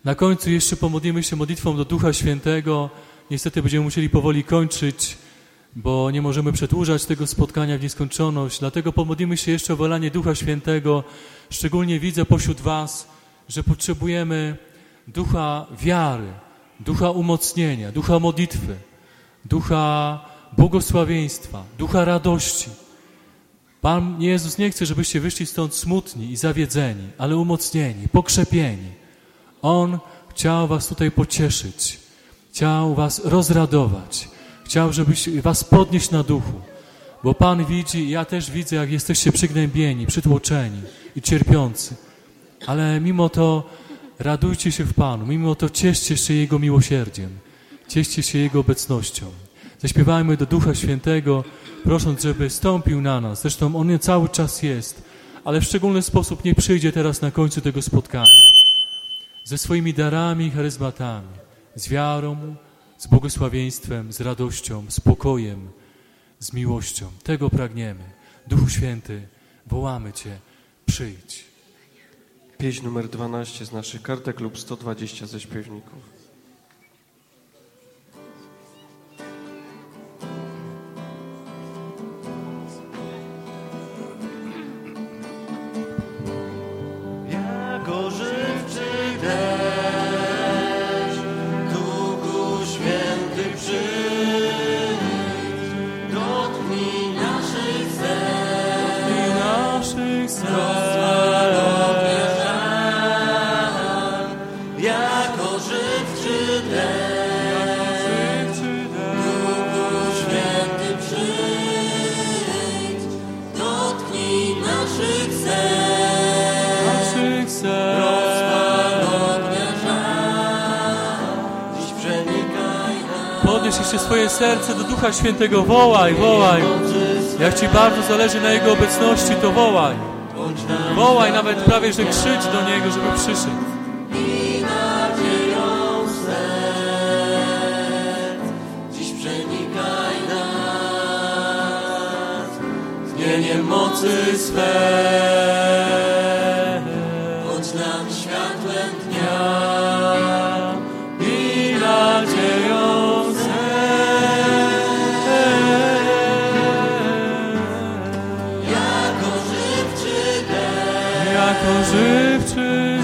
Na końcu jeszcze pomodlimy się modlitwą do Ducha Świętego. Niestety będziemy musieli powoli kończyć, bo nie możemy przedłużać tego spotkania w nieskończoność. Dlatego pomodlimy się jeszcze o wolanie Ducha Świętego. Szczególnie widzę pośród was, że potrzebujemy ducha wiary, ducha umocnienia, ducha modlitwy, ducha błogosławieństwa, ducha radości. Pan Jezus nie chce, żebyście wyszli stąd smutni i zawiedzeni, ale umocnieni, pokrzepieni. On chciał was tutaj pocieszyć, chciał was rozradować, chciał, żebyś was podnieść na duchu, bo Pan widzi, ja też widzę, jak jesteście przygnębieni, przytłoczeni i cierpiący, ale mimo to radujcie się w Panu, mimo to cieszcie się Jego miłosierdziem, cieszcie się Jego obecnością. Zaśpiewajmy do Ducha Świętego, prosząc, żeby stąpił na nas. Zresztą On cały czas jest, ale w szczególny sposób nie przyjdzie teraz na końcu tego spotkania. Ze swoimi darami i charyzmatami, z wiarą, z błogosławieństwem, z radością, z pokojem, z miłością. Tego pragniemy. Duchu Święty, wołamy Cię, przyjdź. Pieśń numer 12 z naszych kartek lub 120 ze śpiewników. Podnieś jeszcze swoje serce do Ducha Świętego. Wołaj, wołaj. Jak Ci bardzo zależy na Jego obecności, to wołaj. Wołaj, nawet prawie, że krzycz do Niego, żeby przyszedł. I nadzieją serc dziś przenikaj nas tchnieniem mocy swej. Bądź nam światłem dnia i nadzieją żywczy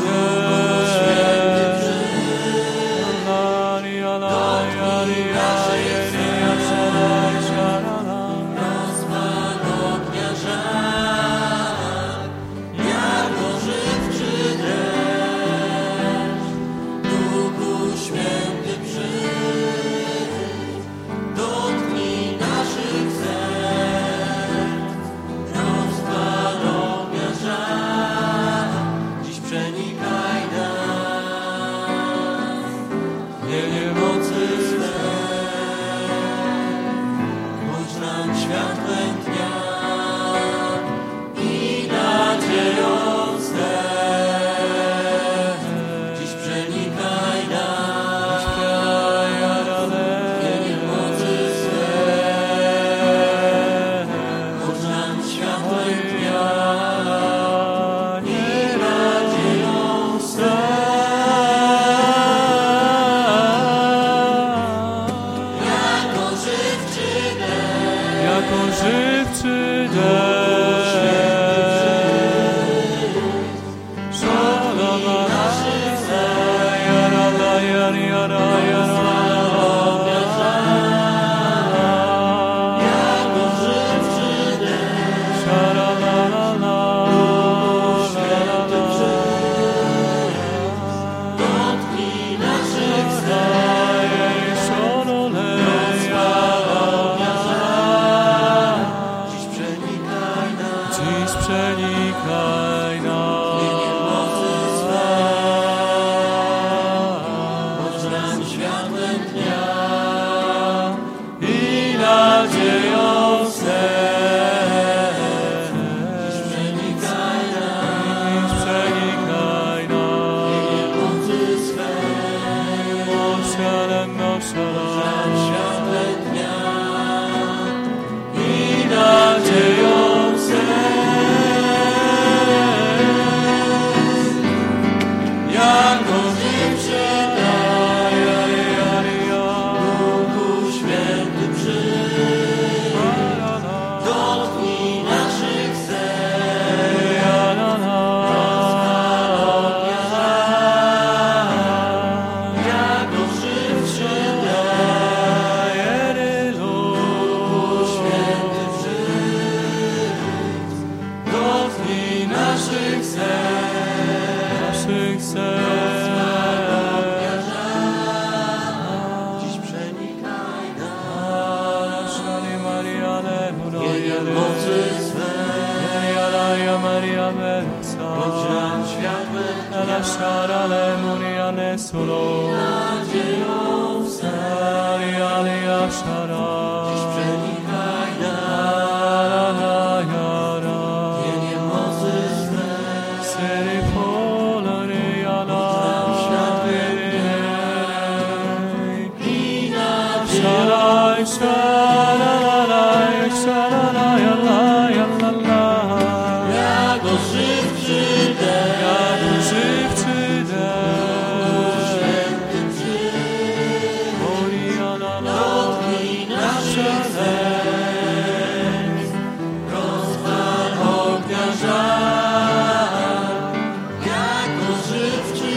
jako żywczy serc. Dziś przenikaj nas. Imieniem mocy swej. Bądź nam światłem dnia. Nadzieją w sercu. Dziś przenikaj nas. Imieniem mocy swej. Bądź nam światłem dnia. I jak ożywczy deszcz, święty przyjdź, dotknij naszych serc, rozpal ognia żar. Jak ożywczy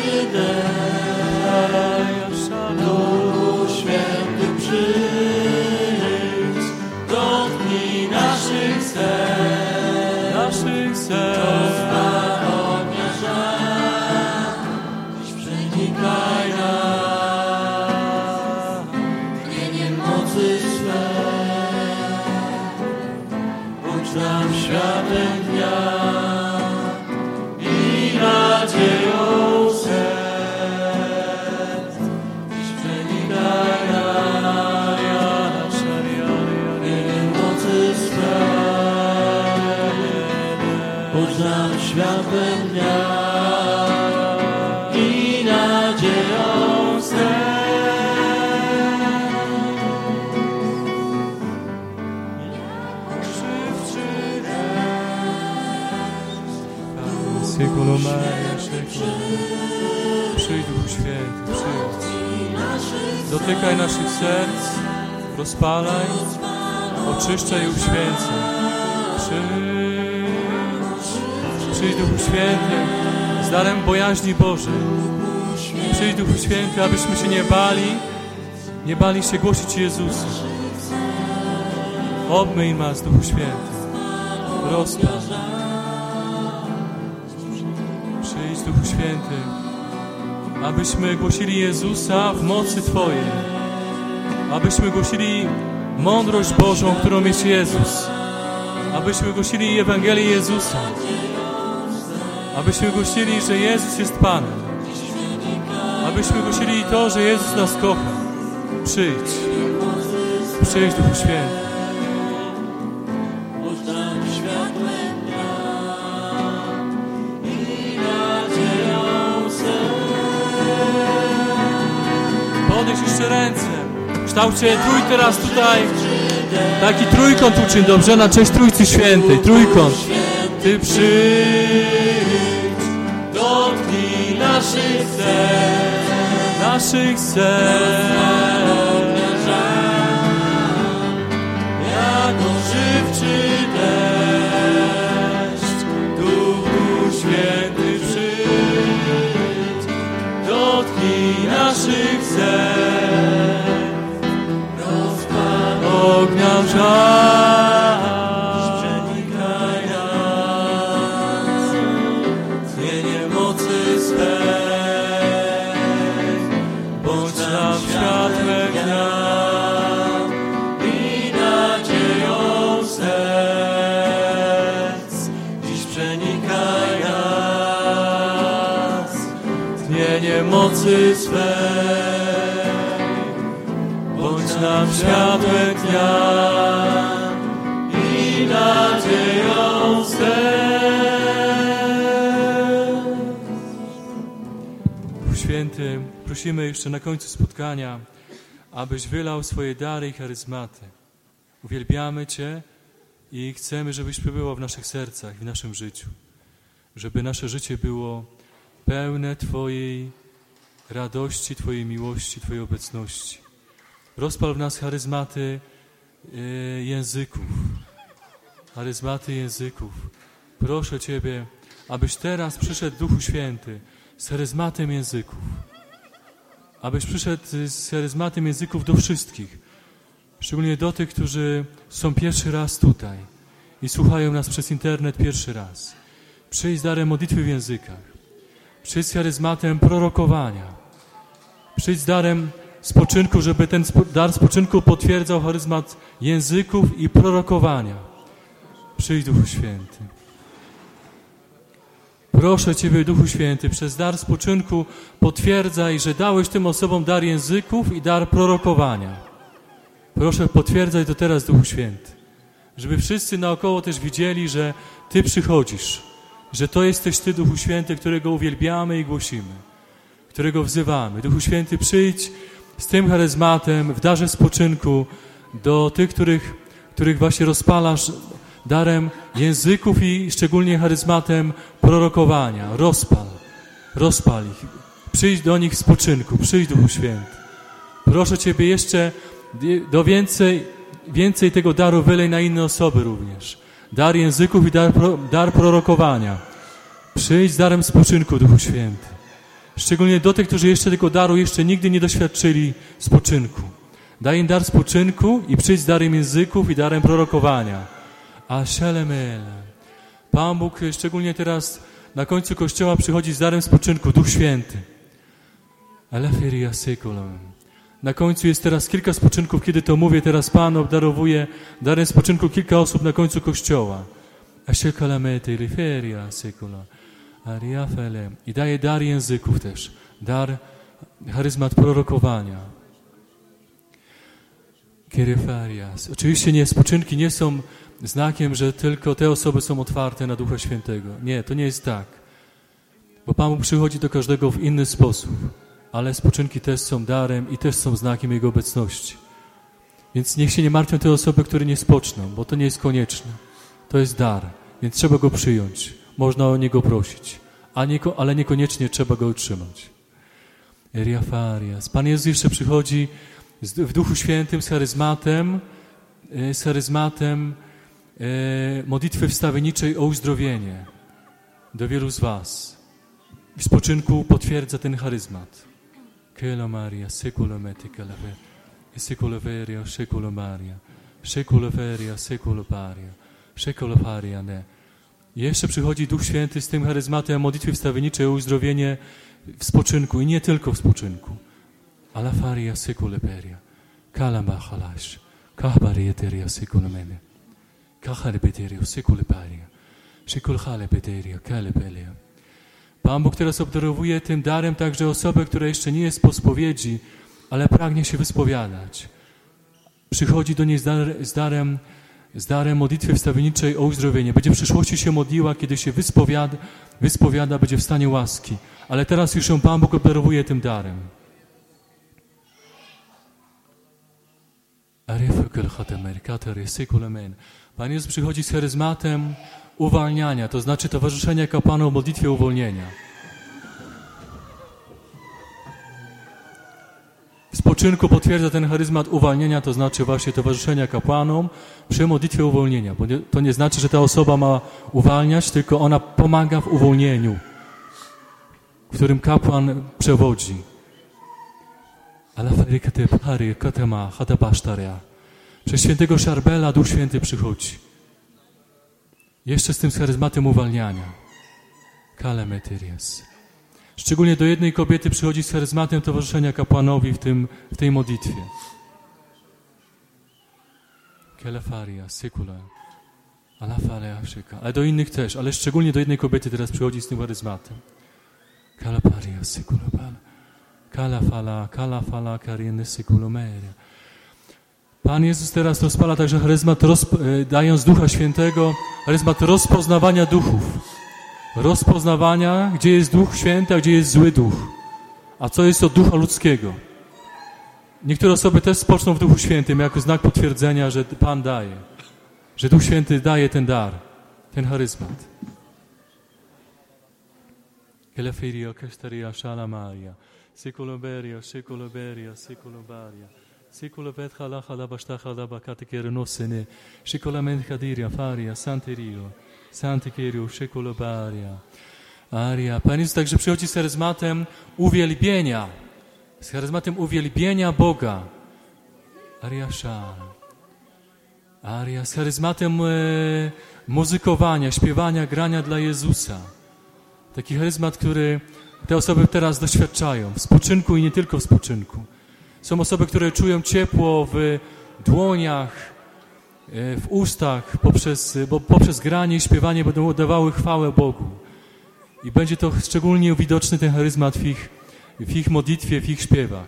deszcz, Duchu Święty przyjdź, dotknij naszych serc, rozpal ognia żar. Dziś przenikaj nas imieniem mocy swej. Bądź nam światłem dnia i nadzieją serc. Dziś przenikaj nas imieniem mocy swej. Bądź nam światłem dnia i nadzieją Przyjdź, Duchu Święty, przyjdź. Dotykaj naszych serc, rozpalaj, oczyszczaj i uświęcaj. Przyjdź, Duchu Święty, z darem bojaźni Bożej. Przyjdź, Duchu Święty, abyśmy się nie bali się głosić Jezusa. Obmyj nas, Duchu Święty, rozpal. Przyjdź, Duchu Święty, abyśmy głosili Jezusa w mocy Twojej. Abyśmy głosili mądrość Bożą, którą jest Jezus. Abyśmy głosili Ewangelię Jezusa. Abyśmy głosili, że Jezus jest Panem. Abyśmy głosili to, że Jezus nas kocha. Przyjdź. Przyjdź, Duchu Święty. Podnieś jeszcze ręce. W kształcie teraz tutaj. Taki trójkąt uczyń, dobrze? Na cześć Trójcy Świętej. Trójkąt. Ty przyjdź, dotknij naszych serc. Jak ożywczy deszcz, Duchu Święty przyjdź, dotknij naszych serc, rozpal ognia żar. Przenikaj nas tchnieniem mocy swej, bądź nam światłem dnia i nadzieją serc. Dziś przenikaj nas tchnieniem mocy swej, bądź nam światłem dnia i nadzieją serc. Duchu Święty, prosimy jeszcze na końcu spotkania, abyś wylał swoje dary i charyzmaty. Uwielbiamy Cię i chcemy, żebyś przebywał w naszych sercach, w naszym życiu. Żeby nasze życie było pełne Twojej radości, Twojej miłości, Twojej obecności. Rozpal w nas charyzmaty języków. Charyzmaty języków. Proszę Ciebie, abyś teraz przyszedł, Duchu Święty, z charyzmatem języków. Abyś przyszedł z charyzmatem języków do wszystkich. Szczególnie do tych, którzy są pierwszy raz tutaj i słuchają nas przez internet pierwszy raz. Przyjdź z darem modlitwy w językach. Przyjdź z charyzmatem prorokowania. Przyjdź z darem spoczynku, żeby ten dar spoczynku potwierdzał charyzmat języków i prorokowania. Przyjdź, Duchu Święty. Proszę Ciebie, Duchu Święty, przez dar spoczynku potwierdzaj, że dałeś tym osobom dar języków i dar prorokowania. Proszę, potwierdzaj to teraz, Duchu Święty. Żeby wszyscy naokoło też widzieli, że Ty przychodzisz. Że to jesteś Ty, Duchu Święty, którego uwielbiamy i głosimy. Którego wzywamy. Duchu Święty, przyjdź z tym charyzmatem w darze spoczynku do tych, których właśnie rozpalasz darem języków i szczególnie charyzmatem prorokowania. Rozpal ich. Przyjdź do nich w spoczynku. Przyjdź, Duchu Święty. Proszę Ciebie jeszcze do więcej tego daru wylej na inne osoby również. Dar języków i dar prorokowania. Przyjdź z darem spoczynku, Duchu Święty. Szczególnie do tych, którzy jeszcze tego daru jeszcze nigdy nie doświadczyli spoczynku. Daj im dar spoczynku i przyjdź z darem języków i darem prorokowania. A szelemele. Pan Bóg szczególnie teraz na końcu Kościoła przychodzi z darem spoczynku, Duch Święty. Aleferia seculum. Na końcu jest teraz kilka spoczynków, kiedy to mówię, teraz Pan obdarowuje darem spoczynku kilka osób na końcu Kościoła. A szekalamete, aleferia secula. Ariafele. I daje dar języków też. Dar, charyzmat prorokowania. Kierefarias. Oczywiście spoczynki nie są znakiem, że tylko te osoby są otwarte na Ducha Świętego. Nie, to nie jest tak. Bo Pan Bóg przychodzi do każdego w inny sposób. Ale spoczynki też są darem i też są znakiem Jego obecności. Więc niech się nie martwią te osoby, które nie spoczną, bo to nie jest konieczne. To jest dar, więc trzeba go przyjąć. Można o niego prosić, ale niekoniecznie trzeba go otrzymać. Eriafarias. Pan Jezus jeszcze przychodzi w Duchu Świętym z charyzmatem modlitwy wstawienniczej o uzdrowienie do wielu z was. W spoczynku potwierdza ten charyzmat. Kelo Maria, seculo meti calave, seculo veria, seculo Maria, seculo veria, seculo paria, seculo paria ne. Jeszcze przychodzi Duch Święty z tym charyzmatem modlitwy wstawienniczej o uzdrowienie w spoczynku i nie tylko w spoczynku. Alla faria seculo peria, calamba halash, kahbarieteria seculo mene, kahalepeteria seculo paria, seculo halepeteria, kalepelia. Pan Bóg teraz obdarowuje tym darem także osobę, która jeszcze nie jest po spowiedzi, ale pragnie się wyspowiadać. Przychodzi do niej z darem modlitwy wstawienniczej o uzdrowienie. Będzie w przyszłości się modliła, kiedy się wyspowiada, będzie w stanie łaski. Ale teraz już ją Pan Bóg obdarowuje tym darem. Pan Jezus przychodzi z charyzmatem uwalniania, to znaczy towarzyszenia kapłanom w modlitwie uwolnienia. W spoczynku potwierdza ten charyzmat uwalnienia, to znaczy właśnie towarzyszenia kapłanom przy modlitwie uwolnienia. Bo to nie znaczy, że ta osoba ma uwalniać, tylko ona pomaga w uwolnieniu, w którym kapłan przewodzi. Przez świętego Szarbela Duch Święty przychodzi. Jeszcze z tym charyzmatem uwalniania. Kalemeterias. Szczególnie do jednej kobiety przychodzi z charyzmatem towarzyszenia kapłanowi w tej modlitwie. Kelefaria, sykula, alafalea, szyka. Ale do innych też, ale szczególnie do jednej kobiety teraz przychodzi z tym charyzmatem. Kalaparia, sykula, kalafala, karieny, sykulomeria. Pan Jezus teraz rozpala także charyzmat, dając Ducha Świętego, charyzmat rozpoznawania duchów. Rozpoznawania, gdzie jest Duch Święty, a gdzie jest zły duch. A co jest od ducha ludzkiego. Niektóre osoby też spoczną w Duchu Świętym jako znak potwierdzenia, że Pan daje. Że Duch Święty daje ten dar, ten charyzmat. Kelefirio, kesteria, shalamaria, sykuloberia, sykuloberia, sykulobaria. Sikulovet halachala basztachala bakatekiernosene, sikulament kadiria, faria, santerio, santekerio, sikulobaria. Aria. Pan Jezus także przychodzi z charyzmatem uwielbienia. Z charyzmatem uwielbienia Boga. Aria szal. Aria. Z charyzmatem muzykowania, śpiewania, grania dla Jezusa. Taki charyzmat, który te osoby teraz doświadczają w spoczynku i nie tylko w spoczynku. Są osoby, które czują ciepło w dłoniach, w ustach, bo poprzez granie i śpiewanie będą oddawały chwałę Bogu. I będzie to szczególnie widoczny ten charyzmat w ich modlitwie, w ich śpiewach.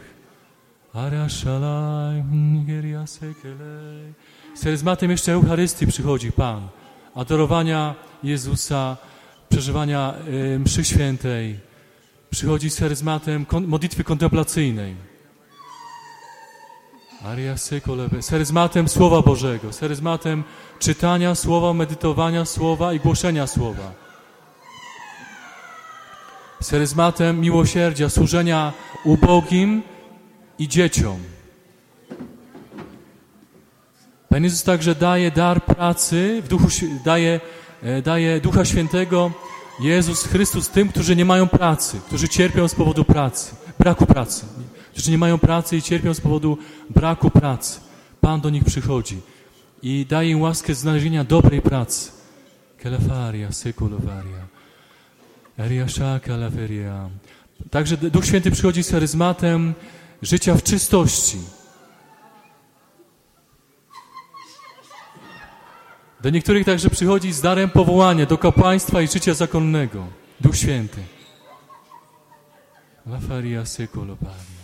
Z charyzmatem jeszcze Eucharystii przychodzi Pan. Adorowania Jezusa, przeżywania mszy świętej. Przychodzi z charyzmatem modlitwy kontemplacyjnej. Z charyzmatem Słowa Bożego, z charyzmatem czytania Słowa, medytowania Słowa i głoszenia Słowa. Z charyzmatem miłosierdzia, służenia ubogim i dzieciom. Pan Jezus także daje dar pracy, daje Ducha Świętego Jezus Chrystus tym, którzy nie mają pracy, którzy cierpią z powodu braku pracy. Którzy nie mają pracy i cierpią z powodu braku pracy. Pan do nich przychodzi i daje im łaskę znalezienia dobrej pracy. Kelefaria, sekulowaria, eriaszaka, laveria. Także Duch Święty przychodzi z charyzmatem życia w czystości. Do niektórych także przychodzi z darem powołania do kapłaństwa i życia zakonnego. Duch Święty. Lafaria, sekulowaria.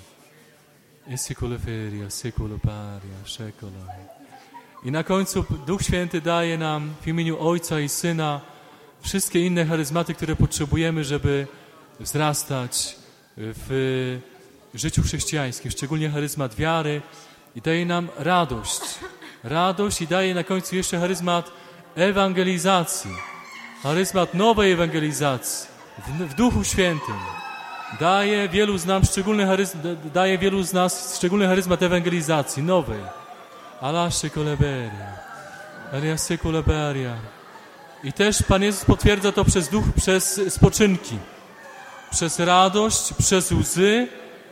I na końcu Duch Święty daje nam w imieniu Ojca i Syna wszystkie inne charyzmaty, które potrzebujemy, żeby wzrastać w życiu chrześcijańskim, szczególnie charyzmat wiary i daje nam radość i daje na końcu jeszcze charyzmat ewangelizacji, charyzmat nowej ewangelizacji w Duchu Świętym. Daje wielu z nas szczególny charyzmat ewangelizacji, nowej. Alashe koleberia, aliasy koleberia. I też Pan Jezus potwierdza to przez duch, przez spoczynki, przez radość, przez łzy,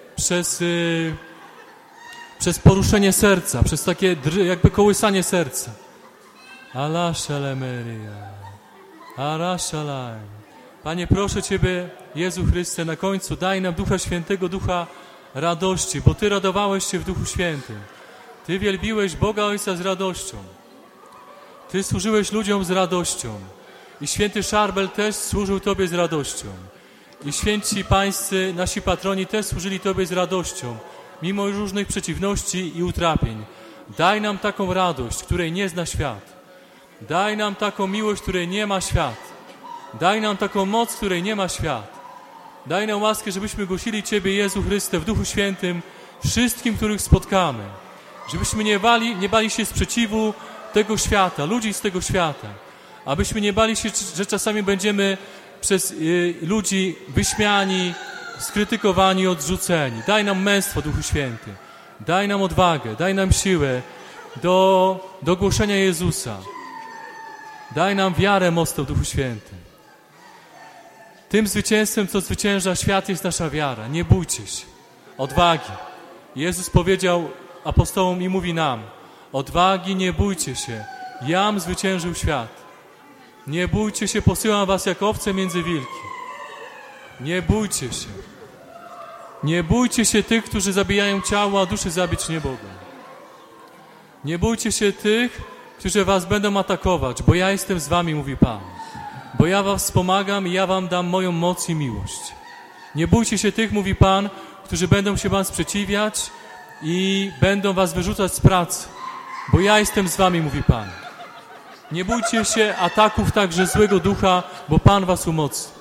przez poruszenie serca, przez takie jakby kołysanie serca. Alashe lemeria, alashe laim. Panie, proszę Ciebie, Jezu Chryste, na końcu daj nam Ducha Świętego, Ducha radości, bo Ty radowałeś się w Duchu Świętym. Ty wielbiłeś Boga Ojca z radością. Ty służyłeś ludziom z radością. I święty Szarbel też służył Tobie z radością. I święci pańscy, nasi patroni też służyli Tobie z radością, mimo różnych przeciwności i utrapień. Daj nam taką radość, której nie zna świat. Daj nam taką miłość, której nie ma świat. Daj nam taką moc, której nie ma świat. Daj nam łaskę, żebyśmy głosili Ciebie, Jezu Chryste, w Duchu Świętym wszystkim, których spotkamy. Żebyśmy nie bali się sprzeciwu tego świata, ludzi z tego świata. Abyśmy nie bali się, że czasami będziemy przez ludzi wyśmiani, skrytykowani, odrzuceni. Daj nam męstwo, Duchu Święty. Daj nam odwagę, daj nam siłę do głoszenia Jezusa. Daj nam wiarę mocną, Duchu Święty. Tym zwycięstwem, co zwycięża świat, jest nasza wiara. Nie bójcie się. Odwagi. Jezus powiedział apostołom i mówi nam: odwagi, nie bójcie się. Jam zwyciężył świat. Nie bójcie się, posyłam was jak owce między wilki. Nie bójcie się. Nie bójcie się tych, którzy zabijają ciało, a duszy zabić nie mogą. Nie bójcie się tych, którzy was będą atakować, bo ja jestem z wami, mówi Pan. Bo ja was wspomagam i ja wam dam moją moc i miłość. Nie bójcie się tych, mówi Pan, którzy będą się wam sprzeciwiać i będą was wyrzucać z pracy, bo ja jestem z wami, mówi Pan. Nie bójcie się ataków także złego ducha, bo Pan was umocni.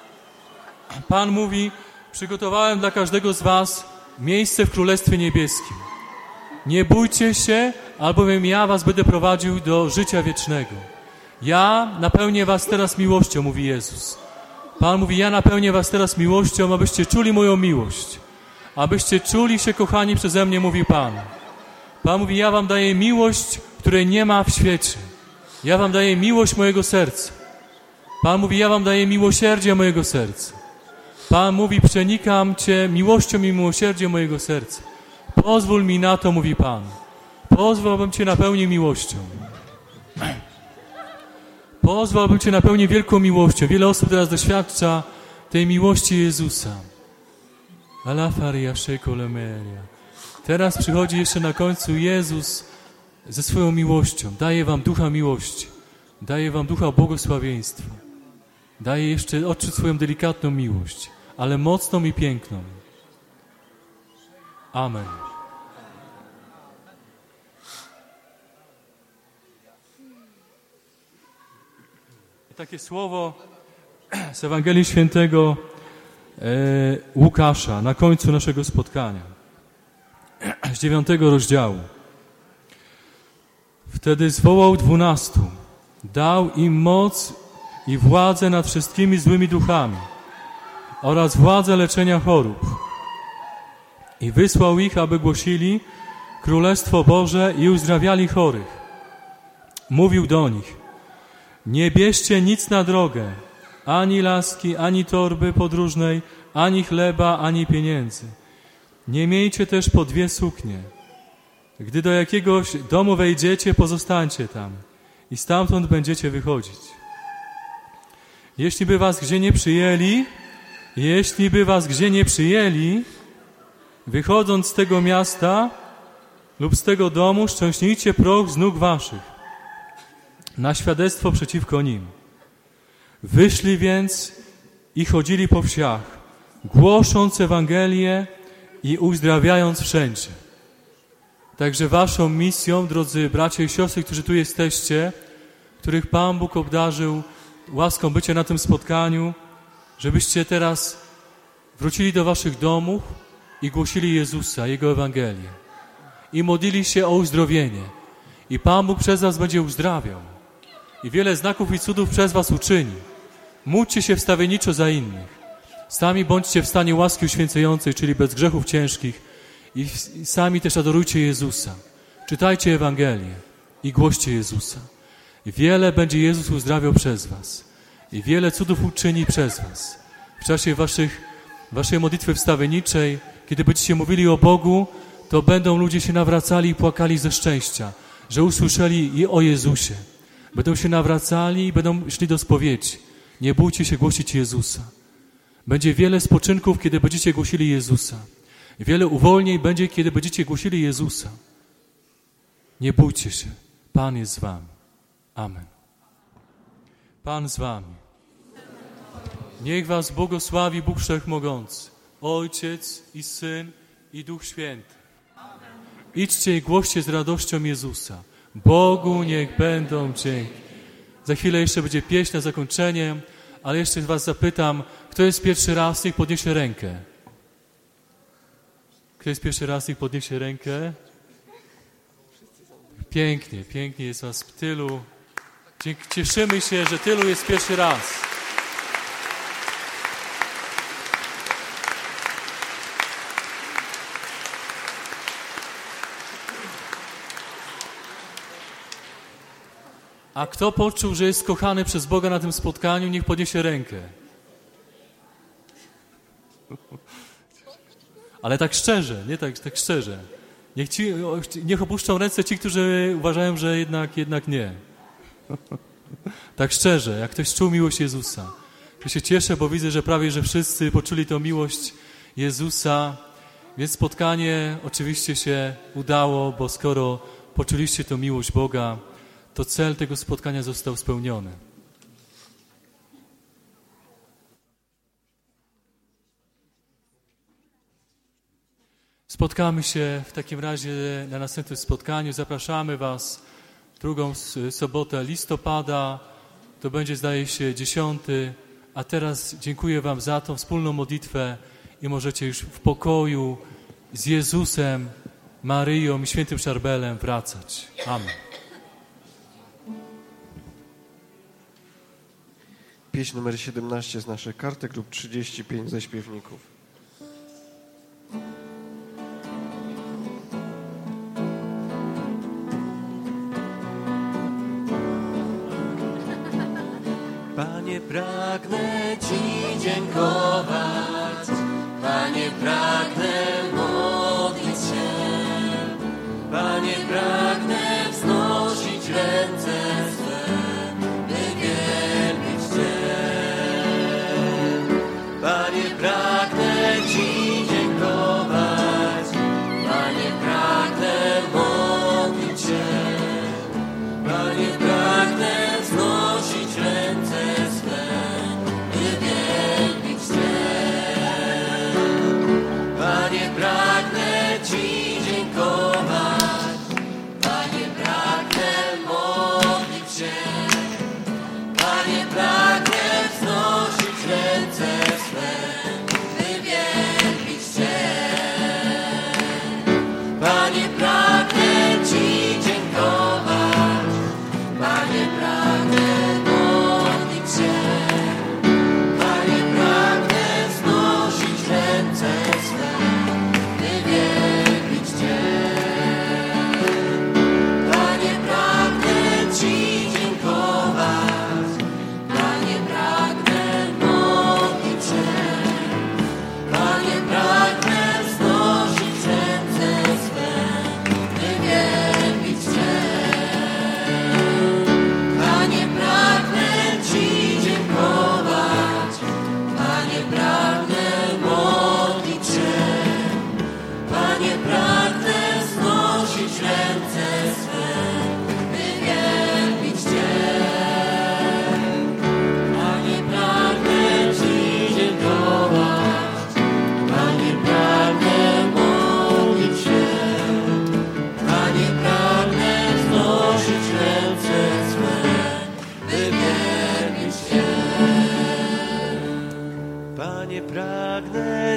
Pan mówi: przygotowałem dla każdego z was miejsce w Królestwie Niebieskim. Nie bójcie się, albowiem ja was będę prowadził do życia wiecznego. Ja napełnię was teraz miłością, mówi Jezus. Pan mówi: ja napełnię was teraz miłością, abyście czuli moją miłość. Abyście czuli się kochani przeze mnie, mówi Pan. Pan mówi: ja wam daję miłość, której nie ma w świecie. Ja wam daję miłość mojego serca. Pan mówi: ja wam daję miłosierdzie mojego serca. Pan mówi: przenikam cię miłością i miłosierdziem mojego serca. Pozwól mi na to, mówi Pan. Pozwól, abym cię napełnił miłością. Pozwól, abym cię napełnił wielką miłością. Wiele osób teraz doświadcza tej miłości Jezusa. Alafaria shekolemeria. Teraz przychodzi jeszcze na końcu Jezus ze swoją miłością. Daje wam ducha miłości. Daje wam ducha błogosławieństwa. Daje jeszcze odczuć swoją delikatną miłość, ale mocną i piękną. Amen. Takie słowo z Ewangelii Świętego Łukasza na końcu naszego spotkania, z 9 rozdziału. Wtedy zwołał 12, dał im moc i władzę nad wszystkimi złymi duchami oraz władzę leczenia chorób. I wysłał ich, aby głosili Królestwo Boże i uzdrawiali chorych. Mówił do nich: nie bierzcie nic na drogę, ani laski, ani torby podróżnej, ani chleba, ani pieniędzy. Nie miejcie też po 2 suknie. Gdy do jakiegoś domu wejdziecie, pozostańcie tam i stamtąd będziecie wychodzić. Jeśli by was gdzie nie przyjęli, wychodząc z tego miasta lub z tego domu, szczęśnijcie proch z nóg waszych na świadectwo przeciwko nim. Wyszli więc i chodzili po wsiach, głosząc Ewangelię i uzdrawiając wszędzie. Także waszą misją, drodzy bracia i siostry, którzy tu jesteście, których Pan Bóg obdarzył łaską bycia na tym spotkaniu, żebyście teraz wrócili do waszych domów i głosili Jezusa, Jego Ewangelię. I modlili się o uzdrowienie. I Pan Bóg przez was będzie uzdrawiał. I wiele znaków i cudów przez was uczyni. Módlcie się wstawienniczo za innych. Sami bądźcie w stanie łaski uświęcającej, czyli bez grzechów ciężkich. I sami też adorujcie Jezusa. Czytajcie Ewangelię i głoście Jezusa. I wiele będzie Jezus uzdrawiał przez was. I wiele cudów uczyni przez was. W czasie waszej modlitwy wstawienniczej, kiedy będziecie mówili o Bogu, to będą ludzie się nawracali i płakali ze szczęścia, że usłyszeli i o Jezusie. Będą się nawracali i będą szli do spowiedzi. Nie bójcie się głosić Jezusa. Będzie wiele spoczynków, kiedy będziecie głosili Jezusa. Wiele uwolnień będzie, kiedy będziecie głosili Jezusa. Nie bójcie się. Pan jest z wami. Amen. Pan z wami. Niech was błogosławi Bóg Wszechmogący, Ojciec i Syn i Duch Święty. Idźcie i głoście z radością Jezusa. Bogu niech będą dzięki. Za chwilę jeszcze będzie pieśń na zakończenie, ale jeszcze was zapytam, kto jest pierwszy raz, niech podniesie rękę. Kto jest pierwszy raz, niech podniesie rękę. Pięknie, pięknie jest was tylu. Cieszymy się, że tylu jest pierwszy raz. A kto poczuł, że jest kochany przez Boga na tym spotkaniu, niech podniesie rękę. Ale tak szczerze, nie tak szczerze. Niech opuszczą ręce ci, którzy uważają, że jednak nie. Tak szczerze, jak ktoś czuł miłość Jezusa. Ja się cieszę, bo widzę, że prawie że wszyscy poczuli tę miłość Jezusa. Więc spotkanie oczywiście się udało, bo skoro poczuliście tę miłość Boga, to cel tego spotkania został spełniony. Spotkamy się w takim razie na następnym spotkaniu. Zapraszamy was drugą sobotę listopada. To będzie, zdaje się, 10. A teraz dziękuję wam za tą wspólną modlitwę i możecie już w pokoju z Jezusem, Maryją i świętym Szarbelem wracać. Amen. Pieśń numer 17 z naszych kartek lub 35 ze śpiewników. Panie, pragnę Ci dziękować, Panie, pragnę modlić się, Panie, pragnę wznosić ręce swe, by wielbić Cię.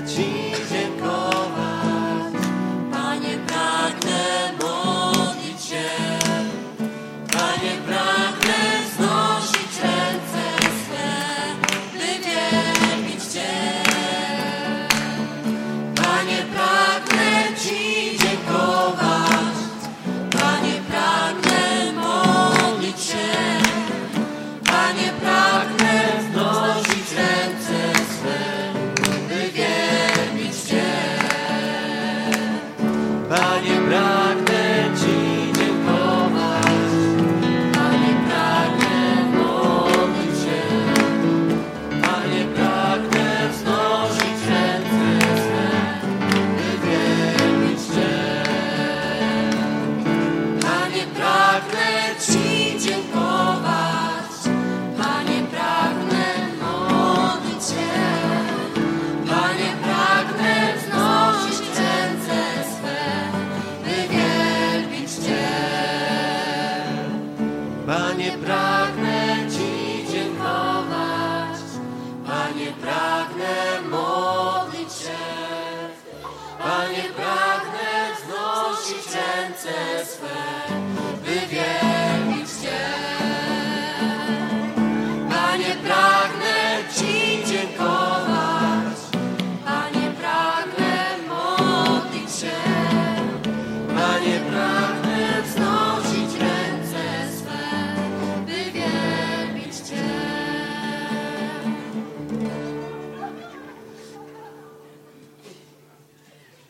Ci